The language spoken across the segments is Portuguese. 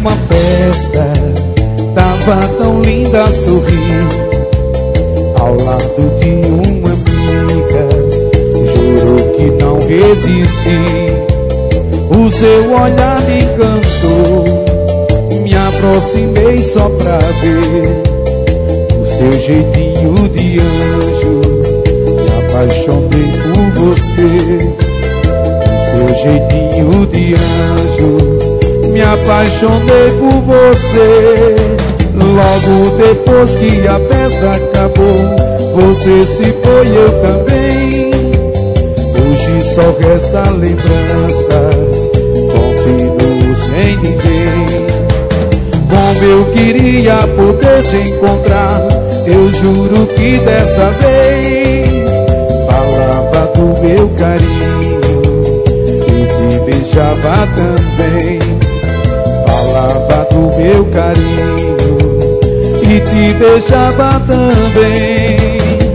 numa festa, tava tão linda a sorrir, ao lado de uma amiga, juro que não resisti. O seu olhar me encantou, me aproximei só pra ver o seu jeitinho de anjo, me apaixonei por você. O seu jeitinho de anjo, me apaixonei por você. Logo depois que a festa acabou, você se foi, eu também. Hoje só resta lembranças, continuo sem ninguém. Como eu queria poder te encontrar, eu juro que dessa vez falava do meu carinho e te beijava também. Falava do meu carinho e te beijava também.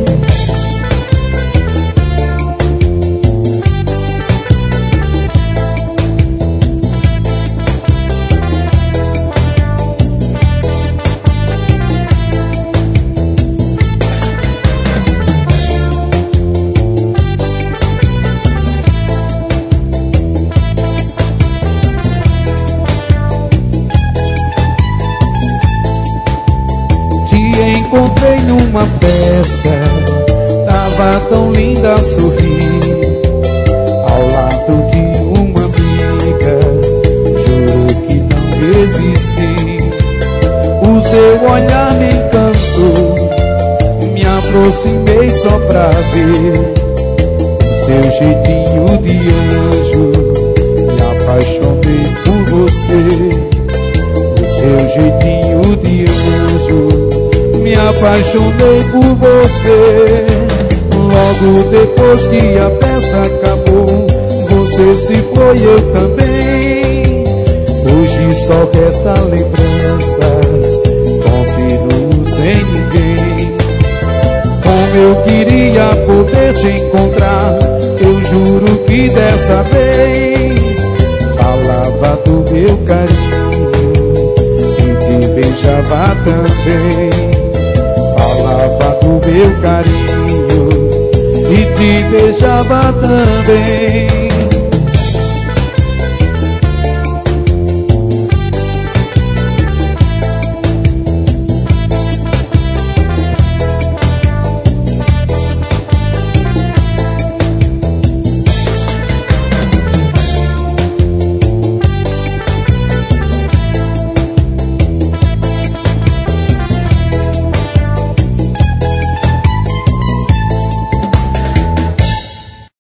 Encontrei numa festa, tava tão linda a sorrir, ao lado de uma amiga, juro que não resisti. O seu olhar me encantou, me aproximei só pra ver o seu jeitinho de anjo, me apaixonei por você. O seu jeitinho de anjo, me apaixonei por você. Logo depois que a festa acabou, você se foi, eu também. Hoje só resta lembranças, continuo sem ninguém. Como eu queria poder te encontrar, eu juro que dessa vez falava do meu carinho e te beijava também. Falava do meu carinho e te beijava também.